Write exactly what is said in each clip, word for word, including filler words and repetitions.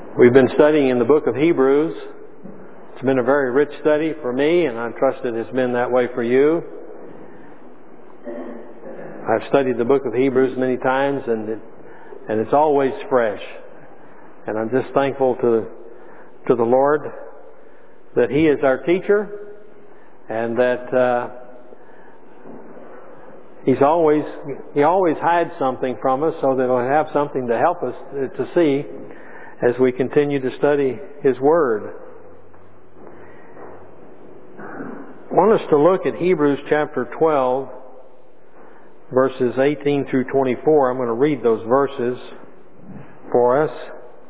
We've been studying in the book of Hebrews. It's been a very rich study for me, and I trust it has been that way for you. I've studied the book of Hebrews many times, and it, and it's always fresh. And I'm just thankful to to the Lord that He is our teacher, and that uh, He's always He always hides something from us so that we'll have something to help us to see as we continue to study His Word. I want us to look at Hebrews chapter twelve, verses eighteen through twenty-four. I'm going to read those verses for us.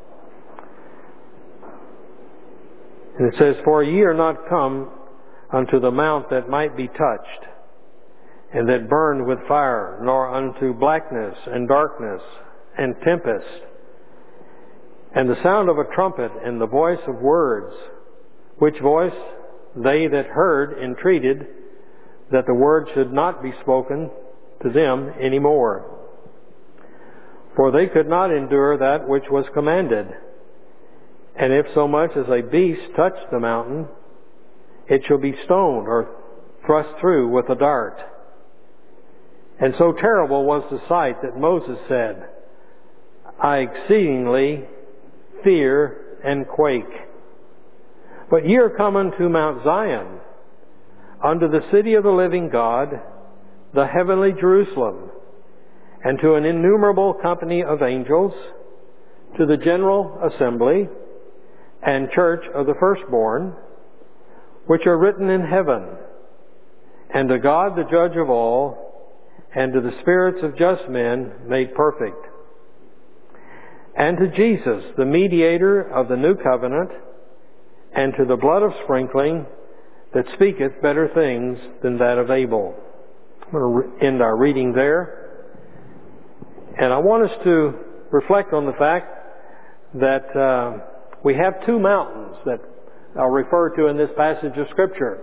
And it says, "For ye are not come unto the mount that might be touched, and that burned with fire, nor unto blackness and darkness and tempest, and the sound of a trumpet, and the voice of words, which voice they that heard entreated that the word should not be spoken to them any more. For they could not endure that which was commanded. And if so much as a beast touch the mountain, it shall be stoned or thrust through with a dart. And so terrible was the sight that Moses said, I exceedingly fear and quake. But ye are come unto Mount Zion, unto the city of the living God, the heavenly Jerusalem, and to an innumerable company of angels, to the general assembly and church of the firstborn, which are written in heaven, and to God the judge of all, and to the spirits of just men made perfect, and to Jesus, the mediator of the new covenant, and to the blood of sprinkling that speaketh better things than that of Abel." I'm going to end our reading there. And I want us to reflect on the fact that uh, we have two mountains that are referred to in this passage of Scripture.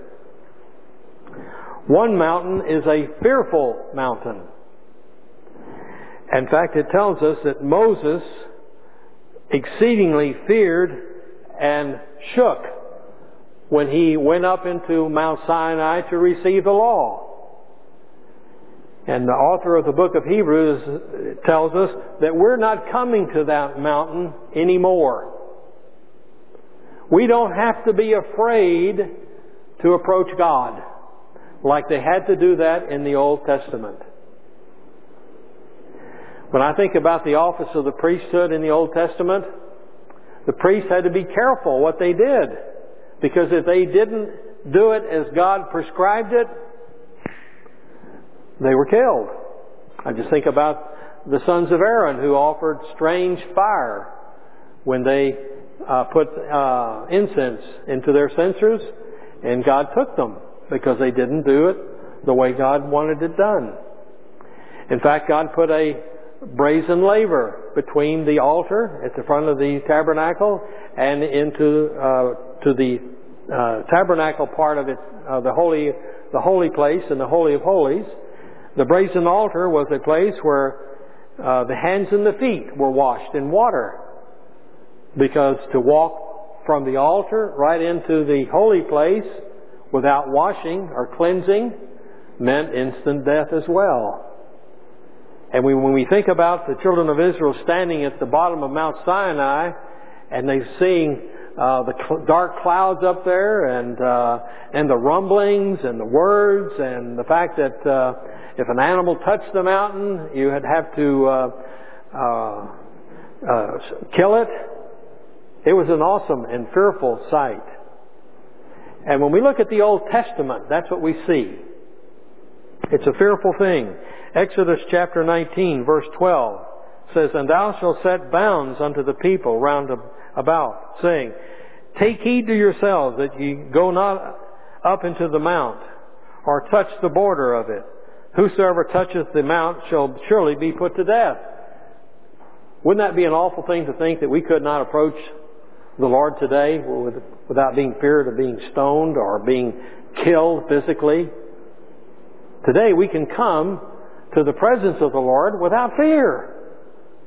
One mountain is a fearful mountain. In fact, it tells us that Moses exceedingly feared and shook when he went up into Mount Sinai to receive the law. And the author of the book of Hebrews tells us that we're not coming to that mountain anymore. We don't have to be afraid to approach God like they had to do that in the Old Testament. When I think about the office of the priesthood in the Old Testament, the priests had to be careful what they did, because if they didn't do it as God prescribed it, they were killed. I just think about the sons of Aaron who offered strange fire when they uh, put uh, incense into their censers, and God took them because they didn't do it the way God wanted it done. In fact, God put a brazen laver between the altar at the front of the tabernacle and into uh, to the uh, tabernacle part of it, uh, the holy the holy place and the Holy of Holies. The brazen altar was a place where uh, the hands and the feet were washed in water, because to walk from the altar right into the holy place without washing or cleansing meant instant death as well. And we, when we think about the children of Israel standing at the bottom of Mount Sinai, and they're seeing uh, the cl- dark clouds up there, and uh, and the rumblings and the words, and the fact that uh, if an animal touched the mountain, you would have to uh, uh, uh, kill it. It was an awesome and fearful sight. And when we look at the Old Testament, that's what we see. It's a fearful thing. Exodus chapter nineteen, verse twelve says, "And thou shalt set bounds unto the people round about, saying, Take heed to yourselves that ye go not up into the mount, or touch the border of it. Whosoever toucheth the mount shall surely be put to death." Wouldn't that be an awful thing to think, that we could not approach the Lord today without being feared of being stoned or being killed physically? Today we can come to the presence of the Lord without fear.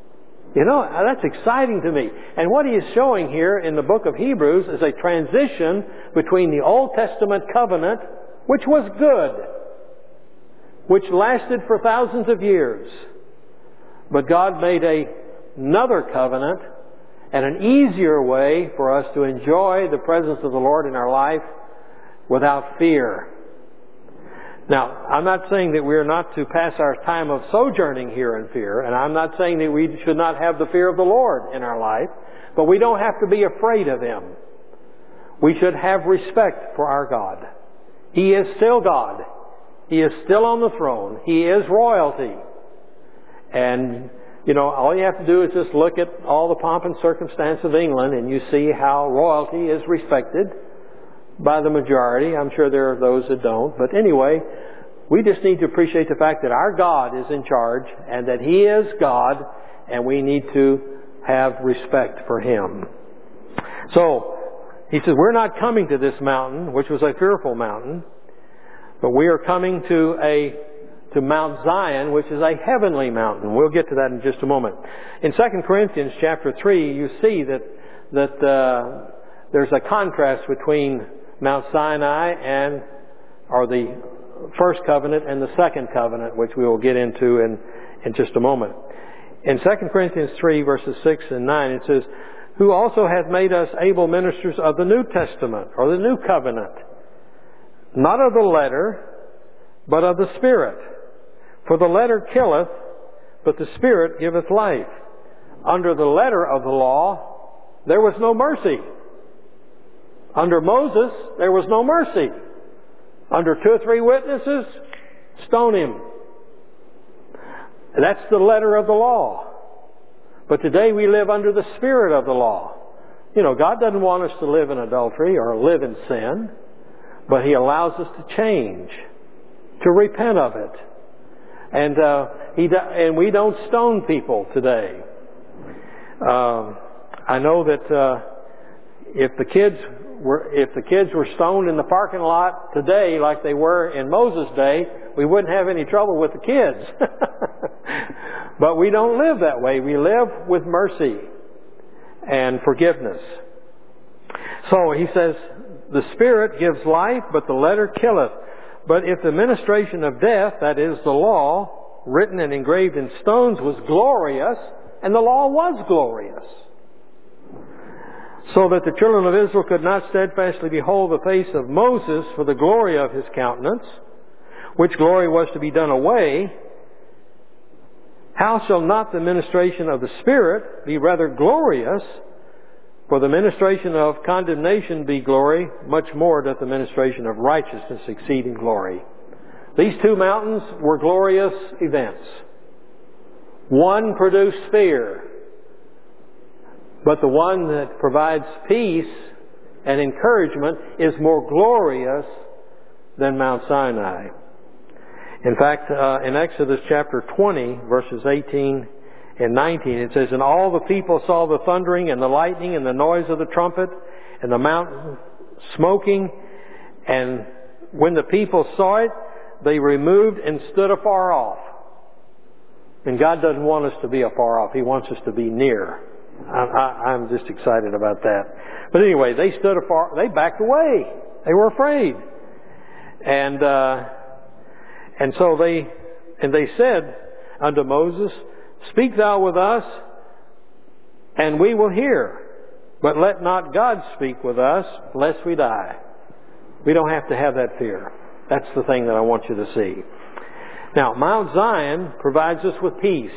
You know, that's exciting to me. And what he is showing here in the book of Hebrews is a transition between the Old Testament covenant, which was good, which lasted for thousands of years. But God made a, another covenant and an easier way for us to enjoy the presence of the Lord in our life without fear. Now, I'm not saying that we are not to pass our time of sojourning here in fear, and I'm not saying that we should not have the fear of the Lord in our life, but we don't have to be afraid of Him. We should have respect for our God. He is still God. He is still on the throne. He is royalty. And, you know, all you have to do is just look at all the pomp and circumstance of England, and you see how royalty is respected by the majority. I'm sure there are those that don't. But anyway, we just need to appreciate the fact that our God is in charge and that He is God, and we need to have respect for Him. So, he says, we're not coming to this mountain, which was a fearful mountain, but we are coming to a to Mount Zion, which is a heavenly mountain. We'll get to that in just a moment. In Second Corinthians chapter three, you see that that uh, there's a contrast between Mount Sinai and, or the first covenant and the second covenant, which we will get into in, in just a moment. In Second Corinthians three, verses six and nine, it says, who also hath made us able ministers of the New Testament, or the New Covenant, not of the letter, but of the Spirit. For the letter killeth, but the Spirit giveth life. Under the letter of the law, there was no mercy. Under Moses, there was no mercy. Under two or three witnesses, stone him. That's the letter of the law. But today we live under the Spirit of the law. You know, God doesn't want us to live in adultery or live in sin, but He allows us to change, to repent of it. And uh, he do, and we don't stone people today. Um, I know that uh, if the kids were if the kids were stoned in the parking lot today, like they were in Moses' day, we wouldn't have any trouble with the kids. But we don't live that way. We live with mercy and forgiveness. So he says, the Spirit gives life, but the letter killeth. But if the ministration of death, that is the law, written and engraved in stones, was glorious, and the law was glorious, so that the children of Israel could not steadfastly behold the face of Moses for the glory of his countenance, which glory was to be done away, how shall not the ministration of the Spirit be rather glorious? For the ministration of condemnation be glory, much more doth the ministration of righteousness exceed in glory. These two mountains were glorious events. One produced fear, but the one that provides peace and encouragement is more glorious than Mount Sinai. In fact, uh, in Exodus chapter twenty, verses eighteen and nineteen, it says, and all the people saw the thundering and the lightning and the noise of the trumpet and the mountain smoking. And when the people saw it, they removed and stood afar off. And God doesn't want us to be afar off. He wants us to be near. I, I, I'm just excited about that. But anyway, they stood afar. They backed away. They were afraid. And uh, and so they and they said unto Moses, speak thou with us, and we will hear. But let not God speak with us, lest we die. We don't have to have that fear. That's the thing that I want you to see. Now, Mount Zion provides us with peace.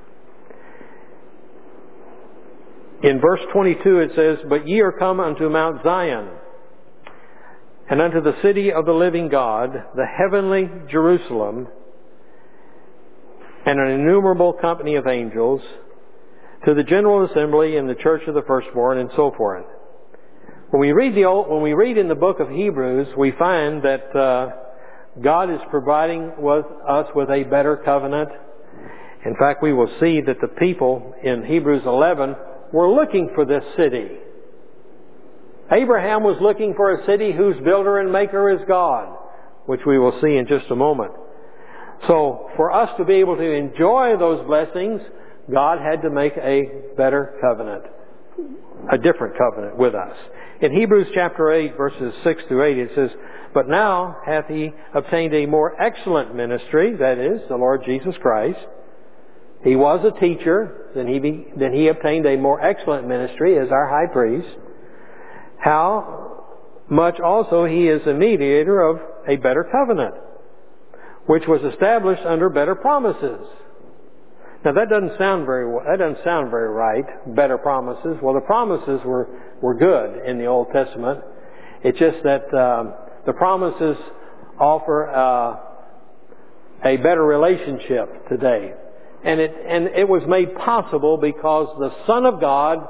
In verse twenty-two it says, but ye are come unto Mount Zion, and unto the city of the living God, the heavenly Jerusalem, and an innumerable company of angels, to the general assembly and the church of the firstborn, and so forth. When we read the old, when we read in the book of Hebrews, we find that uh, God is providing with us with a better covenant. In fact, we will see that the people in Hebrews eleven were looking for this city. Abraham was looking for a city whose builder and maker is God, which we will see in just a moment. So, for us to be able to enjoy those blessings, God had to make a better covenant, a different covenant with us. In Hebrews chapter eight, verses six through eight, it says, "But now hath he obtained a more excellent ministry," that is, the Lord Jesus Christ. He was a teacher, then he, be, then he obtained a more excellent ministry as our high priest. How much also he is a mediator of a better covenant, which was established under better promises. Now that doesn't sound very that doesn't sound very right. Better promises. Well, the promises were were good in the Old Testament. It's just that um, the promises offer uh, a better relationship today, and it and it was made possible because the Son of God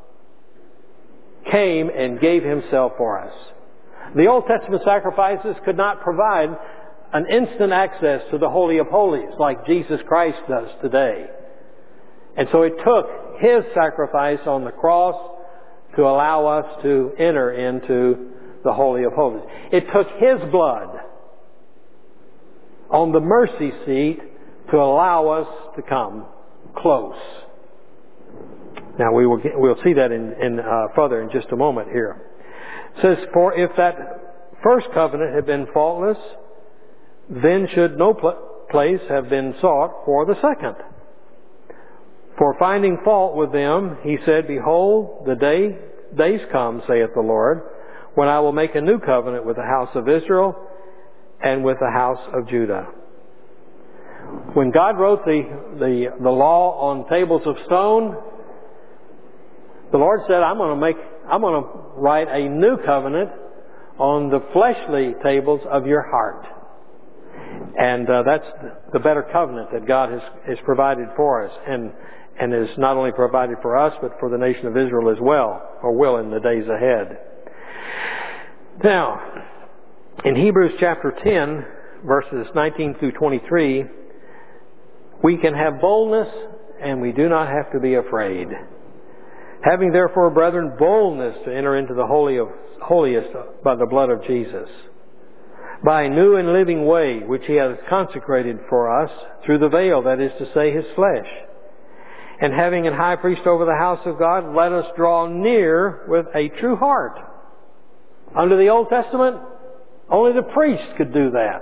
came and gave Himself for us. The Old Testament sacrifices could not provide an instant access to the Holy of Holies like Jesus Christ does today. And so it took His sacrifice on the cross to allow us to enter into the Holy of Holies. It took His blood on the mercy seat to allow us to come close. Now we will get, we'll see that in, in uh, further in just a moment here. It says, "For if that first covenant had been faultless, then should no pl- place have been sought for the second. For finding fault with them, He said, Behold, the day days come, saith the Lord, when I will make a new covenant with the house of Israel and with the house of Judah." When God wrote the, the, the law on tables of stone, the Lord said, I'm going to make, I'm going to write a new covenant on the fleshly tables of your heart. And uh, that's the better covenant that God has, has provided for us, and and is not only provided for us, but for the nation of Israel as well, or will in the days ahead. Now, in Hebrews chapter ten, verses nineteen through twenty-three, we can have boldness, and we do not have to be afraid. "Having therefore, brethren, boldness to enter into the holy of holiest by the blood of Jesus, by a new and living way, which He hath consecrated for us through the veil, that is to say, His flesh. And having an high priest over the house of God, let us draw near with a true heart." Under the Old Testament, only the priest could do that.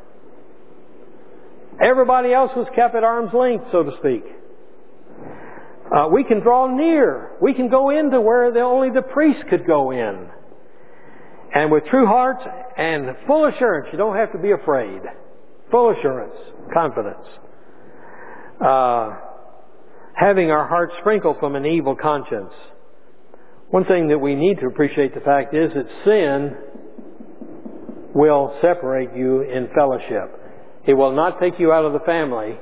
Everybody else was kept at arm's length, so to speak. Uh, we can draw near. We can go into where the, only the priest could go in. And with true hearts and full assurance. You don't have to be afraid. Full assurance. Confidence. Uh, having our hearts sprinkled from an evil conscience. One thing that we need to appreciate the fact is that sin will separate you in fellowship. It will not take you out of the family.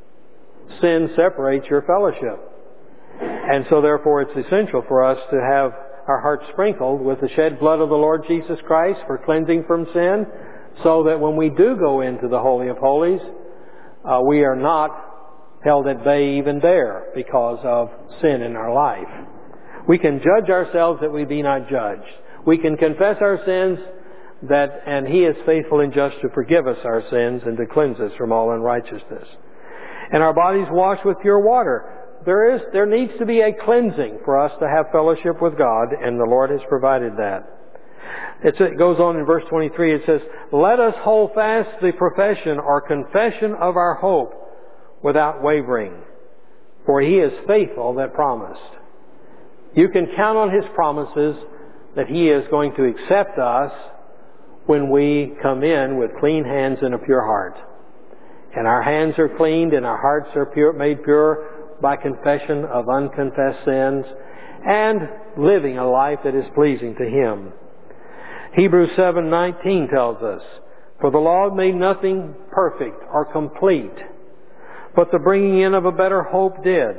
Sin separates your fellowship. And so therefore it's essential for us to have our hearts sprinkled with the shed blood of the Lord Jesus Christ for cleansing from sin, so that when we do go into the Holy of Holies, uh, we are not held at bay even there because of sin in our life. We can judge ourselves that we be not judged. We can confess our sins, that, and He is faithful and just to forgive us our sins and to cleanse us from all unrighteousness. And our bodies washed with pure water. There is, there needs to be a cleansing for us to have fellowship with God, and the Lord has provided that. It's, it goes on in verse twenty-three, it says, "Let us hold fast the profession or confession of our hope without wavering, for He is faithful that promised." You can count on His promises that He is going to accept us when we come in with clean hands and a pure heart. And our hands are cleaned and our hearts are pure, made pure by confession of unconfessed sins and living a life that is pleasing to Him. Hebrews seven nineteen tells us, "For the law made nothing perfect or complete, but the bringing in of a better hope did,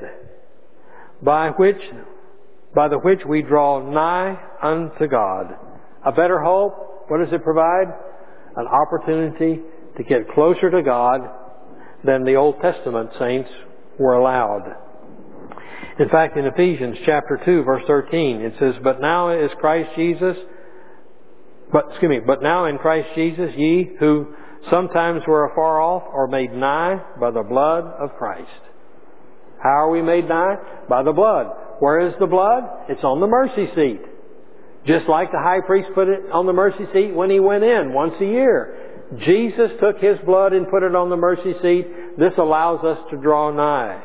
by which, by the which we draw nigh unto God." A better hope, what does it provide? An opportunity to get closer to God than the Old Testament saints were allowed. In fact, in Ephesians chapter two, verse thirteen, it says, "But now is Christ Jesus, but excuse me, but now in Christ Jesus, ye who sometimes were afar off are made nigh by the blood of Christ." How are we made nigh? By the blood. Where is the blood? It's on the mercy seat. Just like the high priest put it on the mercy seat when he went in once a year. Jesus took His blood and put it on the mercy seat. This allows us to draw nigh.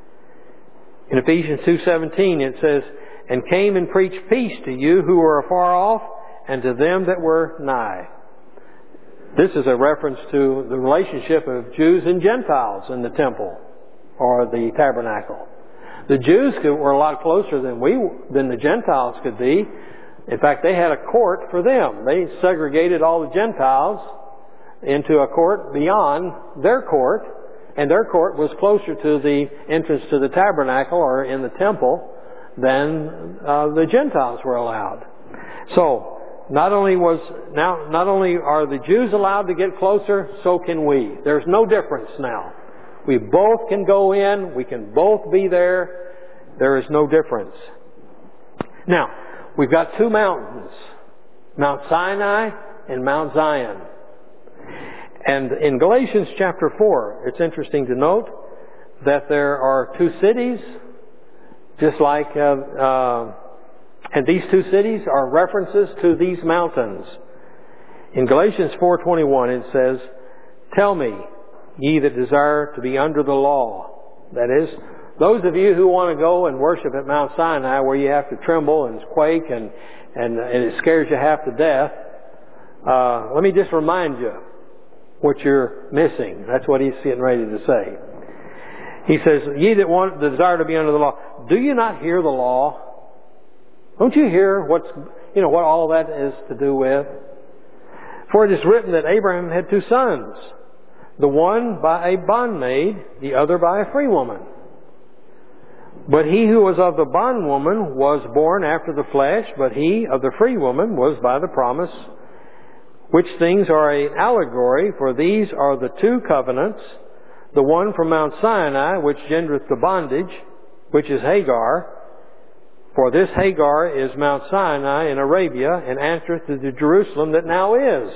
In Ephesians two seventeen it says, and came and preached peace to you who were afar off, and to them that were nigh. This is a reference to the relationship of Jews and Gentiles in the temple or the tabernacle. The Jews were a lot closer than we than the Gentiles could be. In fact, they had a court for them. They segregated all the Gentiles into a court beyond their court, and their court was closer to the entrance to the tabernacle or in the temple than uh, the Gentiles were allowed. So, not only was now not only are the Jews allowed to get closer, so can we. There's no difference now. We both can go in, we can both be there. There is no difference. Now, we've got two mountains, Mount Sinai and Mount Zion. And in Galatians chapter four, it's interesting to note that there are two cities, just like, uh, uh, and these two cities are references to these mountains. In Galatians four twenty-one it says, tell me, ye that desire to be under the law. That is, those of you who want to go and worship at Mount Sinai where you have to tremble and quake and, and, and it scares you half to death, uh, let me just remind you what you're missing. That's what he's getting ready to say. He says, ye that want, desire to be under the law, do you not hear the law? Don't you hear what's, you know, what all that is to do with? For it is written that Abraham had two sons, the one by a bondmaid, the other by a free woman. But he who was of the bondwoman was born after the flesh, but he of the free woman was by the promise, which things are an allegory, for these are the two covenants, the one from Mount Sinai, which gendereth the bondage, which is Hagar. For this Hagar is Mount Sinai in Arabia, and answereth to the Jerusalem that now is,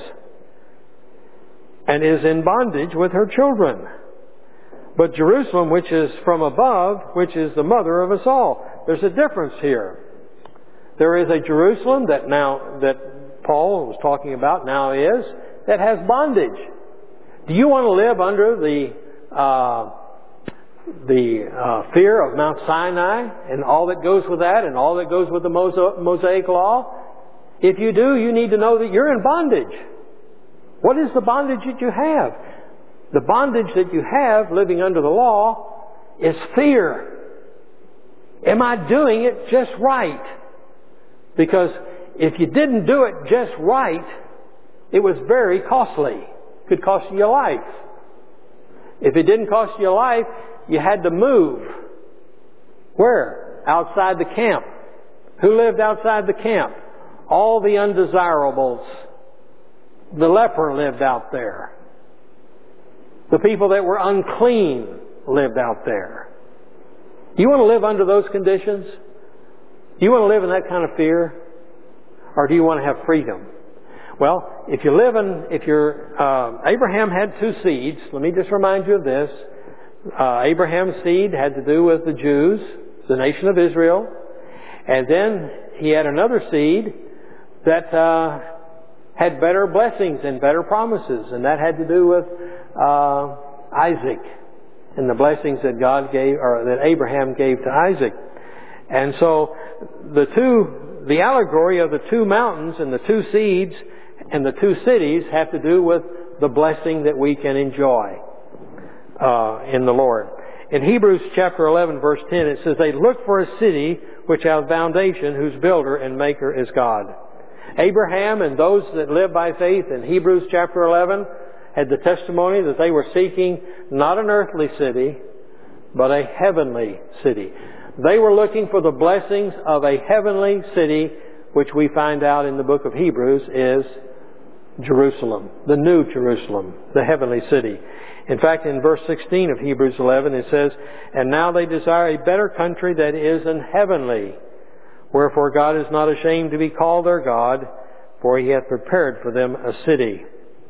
and is in bondage with her children. But Jerusalem, which is from above, which is the mother of us all. There's a difference here. There is a Jerusalem that now, that Paul was talking about now is, that has bondage. Do you want to live under the, uh, the uh, fear of Mount Sinai and all that goes with that and all that goes with the Mosaic Law? If you do, you need to know that you're in bondage. What is the bondage that you have? The bondage that you have living under the law is fear. Am I doing it just right? Because if you didn't do it just right, it was very costly. It could cost you your life. If it didn't cost you your life, you had to move. Where? Outside the camp. Who lived outside the camp? All the undesirables. The leper lived out there. The people that were unclean lived out there. You want to live under those conditions? You want to live in that kind of fear? Or do you want to have freedom? Well, if you live in, if you're, uh, Abraham had two seeds. Let me just remind you of this. Uh, Abraham's seed had to do with the Jews, the nation of Israel. And then he had another seed that uh, had better blessings and better promises. And that had to do with uh, Isaac and the blessings that God gave, or that Abraham gave to Isaac. And so the two, the allegory of the two mountains and the two seeds and the two cities have to do with the blessing that we can enjoy uh, in the Lord. In Hebrews chapter eleven verse ten it says, they look for a city which hath foundation, whose builder and maker is God. Abraham and those that live by faith in Hebrews chapter eleven had the testimony that they were seeking not an earthly city, but a heavenly city. They were looking for the blessings of a heavenly city, which we find out in the book of Hebrews is Jerusalem, the new Jerusalem, the heavenly city. In fact, in verse sixteen of Hebrews eleven it says, and now they desire a better country that is an heavenly. Wherefore God is not ashamed to be called their God, for He hath prepared for them a city.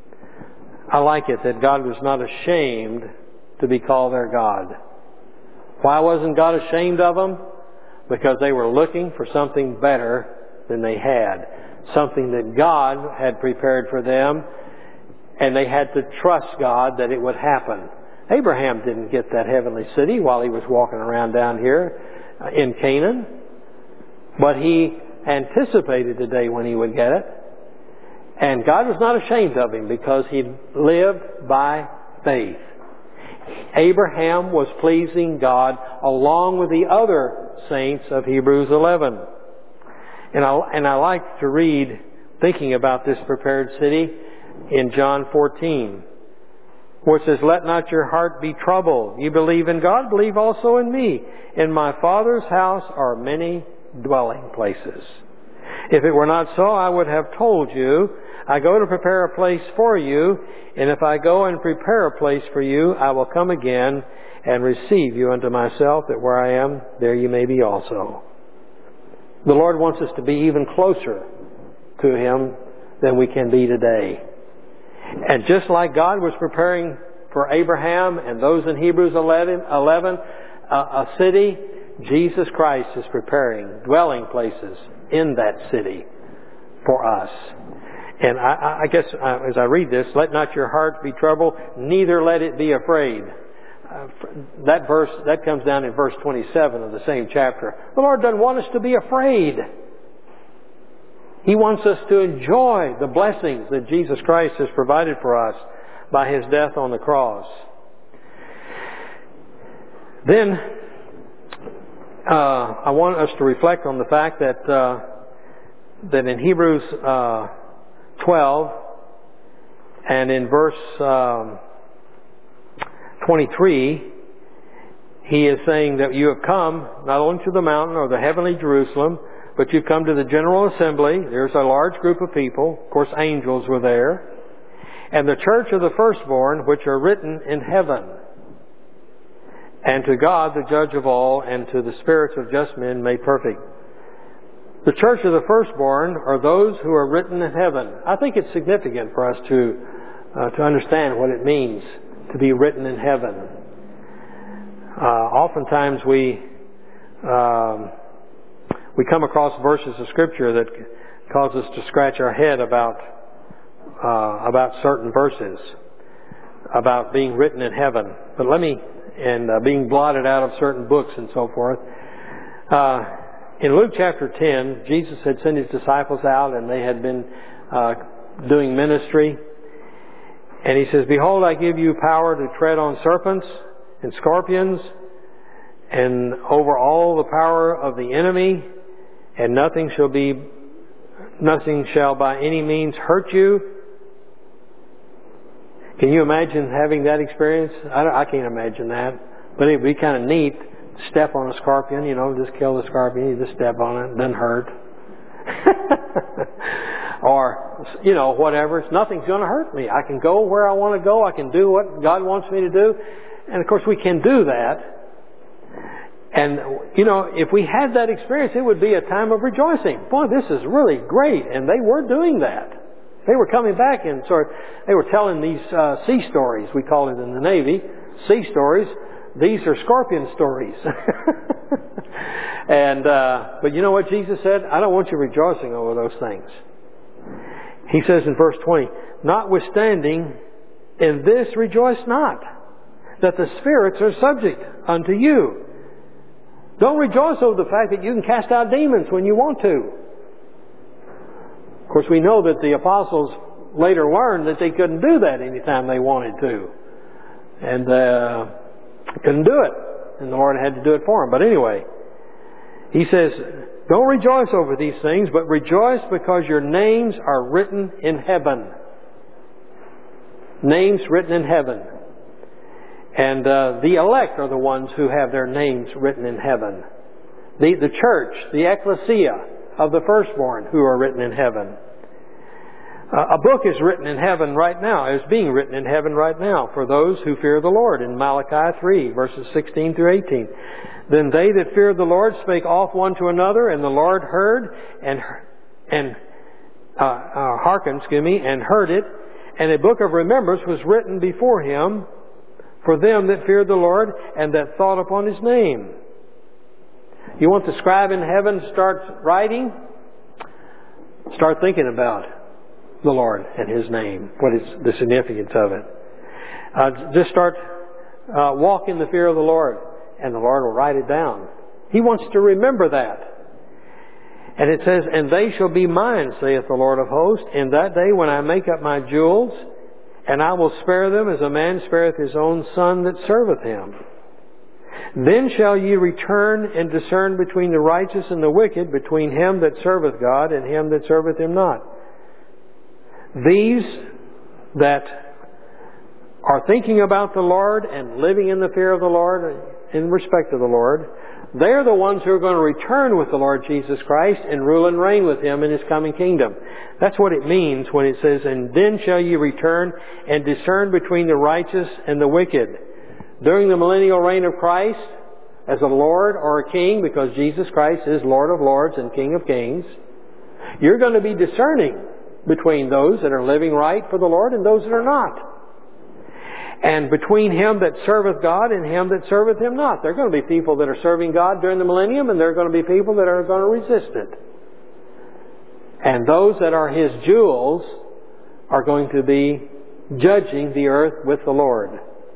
I like it that God was not ashamed to be called their God. Why wasn't God ashamed of them? Because they were looking for something better than they had. Something that God had prepared for them, and they had to trust God that it would happen. Abraham didn't get that heavenly city while he was walking around down here in Canaan, but he anticipated the day when he would get it. And God was not ashamed of him because he lived by faith. Abraham was pleasing God along with the other saints of Hebrews eleven. And I, and I like to read, thinking about this prepared city, in John fourteen, where it says, "Let not your heart be troubled. You believe in God, believe also in me. In my Father's house are many dwelling places. If it were not so, I would have told you. I go to prepare a place for you, and if I go and prepare a place for you, I will come again and receive you unto myself, that where I am, there you may be also." The Lord wants us to be even closer to Him than we can be today. And just like God was preparing for Abraham and those in Hebrews eleven, eleven uh, a city, Jesus Christ is preparing dwelling places in that city for us. And I, I guess uh, as I read this, "Let not your heart be troubled, neither let it be afraid." Uh, that verse, that comes down in verse twenty-seven of the same chapter. The Lord doesn't want us to be afraid. He wants us to enjoy the blessings that Jesus Christ has provided for us by His death on the cross. Then, uh, I want us to reflect on the fact that uh, that in Hebrews uh, twelve and in verse um, twenty-three, he is saying that you have come not only to the mountain or the heavenly Jerusalem, but you've come to the general assembly. There's a large group of people. Of course, angels were there. And the church of the firstborn, which are written in heaven. And to God, the judge of all, and to the spirits of just men made perfect. The church of the firstborn are those who are written in heaven. I think it's significant for us to uh, to understand what it means to be written in heaven. Uh, oftentimes we um, we come across verses of Scripture that cause us to scratch our head about uh, about certain verses, about being written in heaven. But let me, and uh, being blotted out of certain books and so forth. Uh, in Luke chapter ten, Jesus had sent His disciples out, and they had been uh, doing ministry. And He says, "Behold, I give you power to tread on serpents and scorpions, and over all the power of the enemy, and nothing shall be, nothing shall by any means hurt you." Can you imagine having that experience? I, I can't imagine that, but it'd be kind of neat to step on a scorpion. You know, just kill the scorpion. You just step on it, it doesn't hurt. Or, you know, whatever. Nothing's going to hurt me. I can go where I want to go. I can do what God wants me to do. And of course we can do that. And, you know, if we had that experience, it would be a time of rejoicing. Boy, this is really great. And they were doing that. They were coming back and sort of, they were telling these uh, sea stories. We call it in the Navy, sea stories. These are scorpion stories. and, uh, but you know what Jesus said? I don't want you rejoicing over those things. He says in verse twenty, "Notwithstanding, in this rejoice not, that the spirits are subject unto you." Don't rejoice over the fact that you can cast out demons when you want to. Of course, we know that the apostles later learned that they couldn't do that anytime they wanted to. And uh, couldn't do it. And the Lord had to do it for them. But anyway, He says, don't rejoice over these things, but rejoice because your names are written in heaven. Names written in heaven. And uh, the elect are the ones who have their names written in heaven. The, the church, the ecclesia of the firstborn who are written in heaven. Uh, a book is written in heaven right now, is being written in heaven right now for those who fear the Lord in Malachi three, verses sixteen through eighteen. "Then they that feared the Lord spake off one to another, and the Lord heard and and uh, uh, hearkened, excuse me, and heard it. And a book of remembrance was written before Him for them that feared the Lord and that thought upon His name. You want the scribe in heaven to start writing? Start thinking about the Lord and His name. What is the significance of it? Uh, just start uh, walk in the fear of the Lord, and the Lord will write it down. He wants to remember that. And it says, and they shall be mine, saith the Lord of hosts, in that day when I make up my jewels, and I will spare them as a man spareth his own son that serveth him. Then shall ye return and discern between the righteous and the wicked, between him that serveth God and him that serveth Him not. These that are thinking about the Lord and living in the fear of the Lord, in respect of the Lord, they're the ones who are going to return with the Lord Jesus Christ and rule and reign with Him in His coming kingdom. That's what it means when it says, and then shall ye return and discern between the righteous and the wicked. During the millennial reign of Christ, as a Lord or a King, because Jesus Christ is Lord of Lords and King of Kings, you're going to be discerning between those that are living right for the Lord and those that are not. And between him that serveth God and him that serveth Him not. There are going to be people that are serving God during the millennium, and there are going to be people that are going to resist it. And those that are His jewels are going to be judging the earth with the Lord.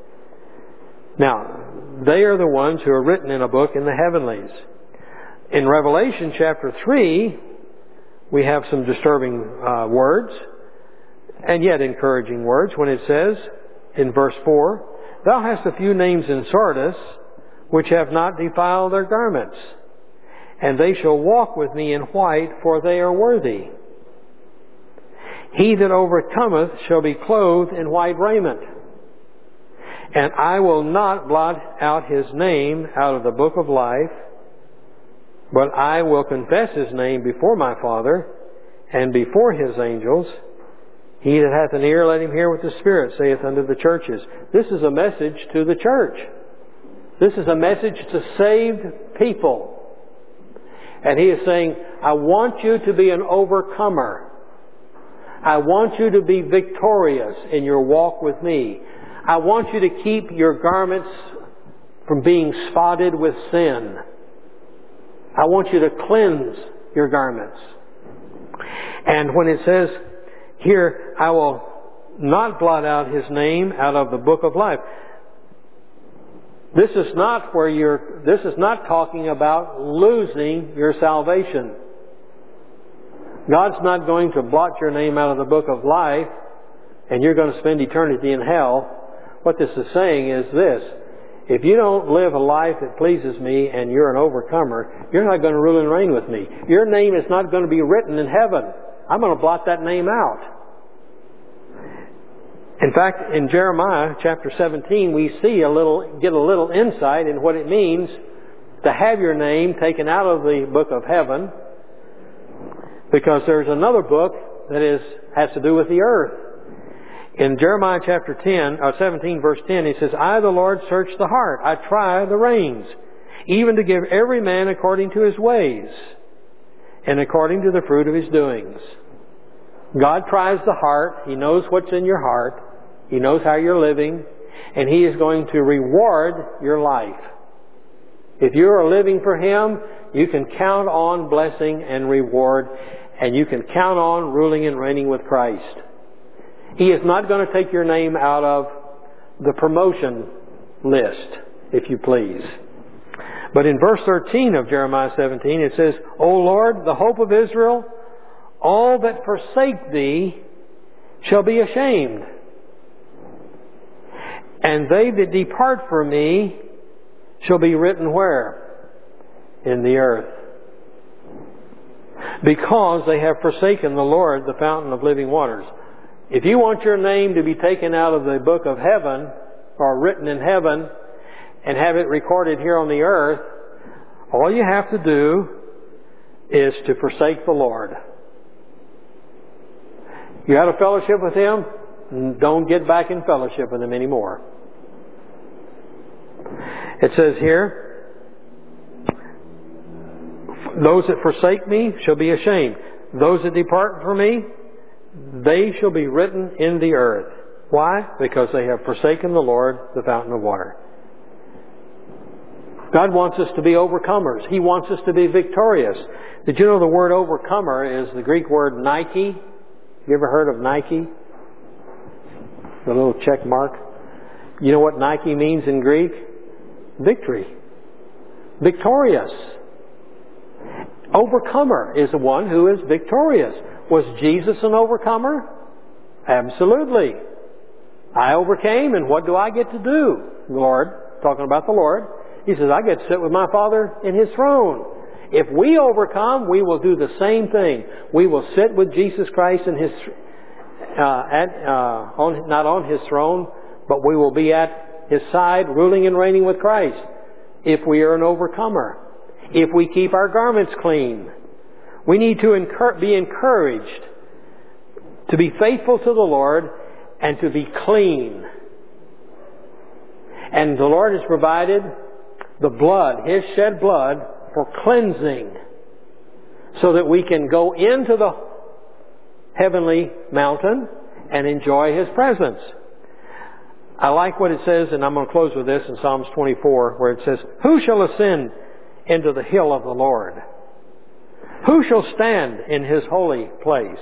Now, they are the ones who are written in a book in the heavenlies. In Revelation chapter three, we have some disturbing uh, words, and yet encouraging words, when it says, in verse four, Thou hast a few names in Sardis, which have not defiled their garments, and they shall walk with me in white, for they are worthy. He that overcometh shall be clothed in white raiment, and I will not blot out his name out of the book of life, but I will confess his name before my Father and before His angels. He that hath an ear, let him hear what the Spirit saith unto the churches. This is a message to the church. This is a message to saved people. And He is saying, I want you to be an overcomer. I want you to be victorious in your walk with me. I want you to keep your garments from being spotted with sin. I want you to cleanse your garments. And when it says here, I will not blot out his name out of the book of life. This is not where you're, this is not talking about losing your salvation. God's not going to blot your name out of the book of life and you're going to spend eternity in hell. What this is saying is this: if you don't live a life that pleases me and you're an overcomer, you're not going to rule and reign with me. Your name is not going to be written in heaven. I'm going to blot that name out. In fact, in Jeremiah chapter seventeen, we see a little, get a little insight in what it means to have your name taken out of the book of heaven, because there's another book that is has to do with the earth. In Jeremiah chapter ten, or seventeen, verse ten, He says, I, the Lord, search the heart. I try the reins, even to give every man according to his ways and according to the fruit of his doings. God tries the heart. He knows what's in your heart. He knows how you're living. And He is going to reward your life. If you are living for Him, you can count on blessing and reward. And you can count on ruling and reigning with Christ. He is not going to take your name out of the promotion list, if you please. But in verse thirteen of Jeremiah seventeen, it says, O Lord, the hope of Israel, all that forsake Thee shall be ashamed. And they that depart from Me shall be written where? In the earth. Because they have forsaken the Lord, the fountain of living waters. If you want your name to be taken out of the book of heaven, or written in heaven, and have it recorded here on the earth, all you have to do is to forsake the Lord. You had a fellowship with Him, don't get back in fellowship with Him anymore. It says here, those that forsake Me shall be ashamed. Those that depart from Me, they shall be written in the earth. Why? Because they have forsaken the Lord, the fountain of water. God wants us to be overcomers. He wants us to be victorious. Did you know the word overcomer is the Greek word Nike? You ever heard of Nike? The little check mark. You know what Nike means in Greek? Victory. Victorious. Overcomer is the one who is victorious. Was Jesus an overcomer? Absolutely. I overcame, and what do I get to do? The Lord, talking about the Lord, He says, I get to sit with my Father in His throne. If we overcome, we will do the same thing. We will sit with Jesus Christ in His, uh, at, uh, on, not on His throne, but we will be at His side, ruling and reigning with Christ. If we are an overcomer, if we keep our garments clean, we need to incur- be encouraged to be faithful to the Lord and to be clean. And the Lord has provided the blood, His shed blood, for cleansing, so that we can go into the heavenly mountain and enjoy His presence. I like what it says, and I'm going to close with this in Psalms twenty-four, where it says, Who shall ascend into the hill of the Lord? Who shall stand in His holy place?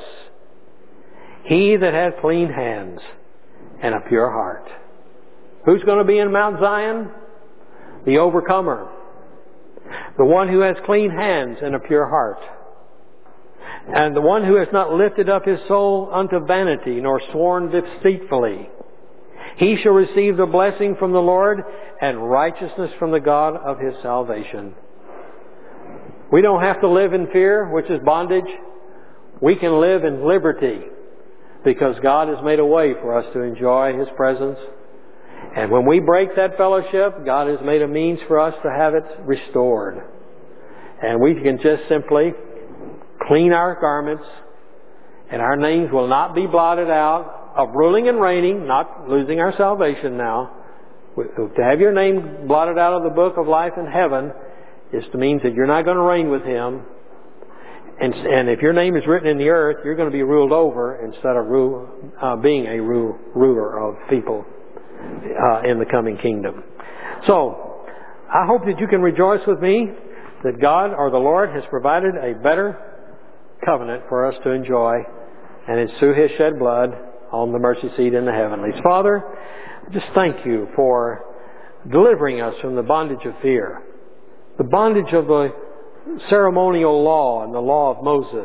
He that hath clean hands and a pure heart. Who's going to be in Mount Zion? The overcomer. The one who has clean hands and a pure heart. And the one who has not lifted up his soul unto vanity, nor sworn deceitfully. He shall receive the blessing from the Lord and righteousness from the God of his salvation. We don't have to live in fear, which is bondage. We can live in liberty because God has made a way for us to enjoy His presence. And when we break that fellowship, God has made a means for us to have it restored. And we can just simply clean our garments, and our names will not be blotted out of ruling and reigning, not losing our salvation now. To have your name blotted out of the book of life in heaven is to mean that you're not going to reign with Him. And, and if your name is written in the earth, you're going to be ruled over instead of rule, uh, being a rule, ruler of people uh, in the coming kingdom. So, I hope that you can rejoice with me that God or the Lord has provided a better covenant for us to enjoy, and it's through His shed blood on the mercy seat in the heavenlies. Father, just thank You for delivering us from the bondage of fear, the bondage of the ceremonial law and the law of Moses.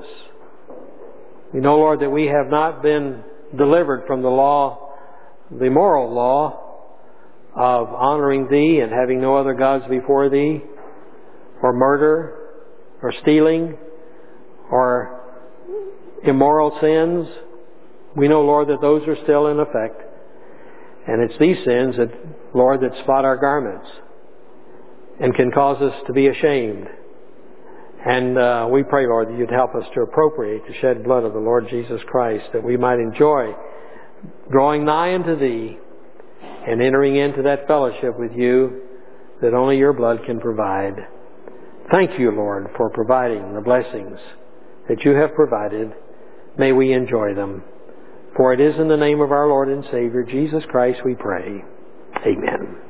We know, Lord, that we have not been delivered from the law, the moral law of honoring Thee and having no other gods before Thee, or murder, or stealing, or immoral sins. We know, Lord, that those are still in effect. And it's these sins that, Lord, that spot our garments and can cause us to be ashamed. And uh, we pray, Lord, that You'd help us to appropriate the shed blood of the Lord Jesus Christ, that we might enjoy drawing nigh unto Thee and entering into that fellowship with You that only Your blood can provide. Thank You, Lord, for providing the blessings that You have provided. May we enjoy them. For it is in the name of our Lord and Savior, Jesus Christ, we pray. Amen.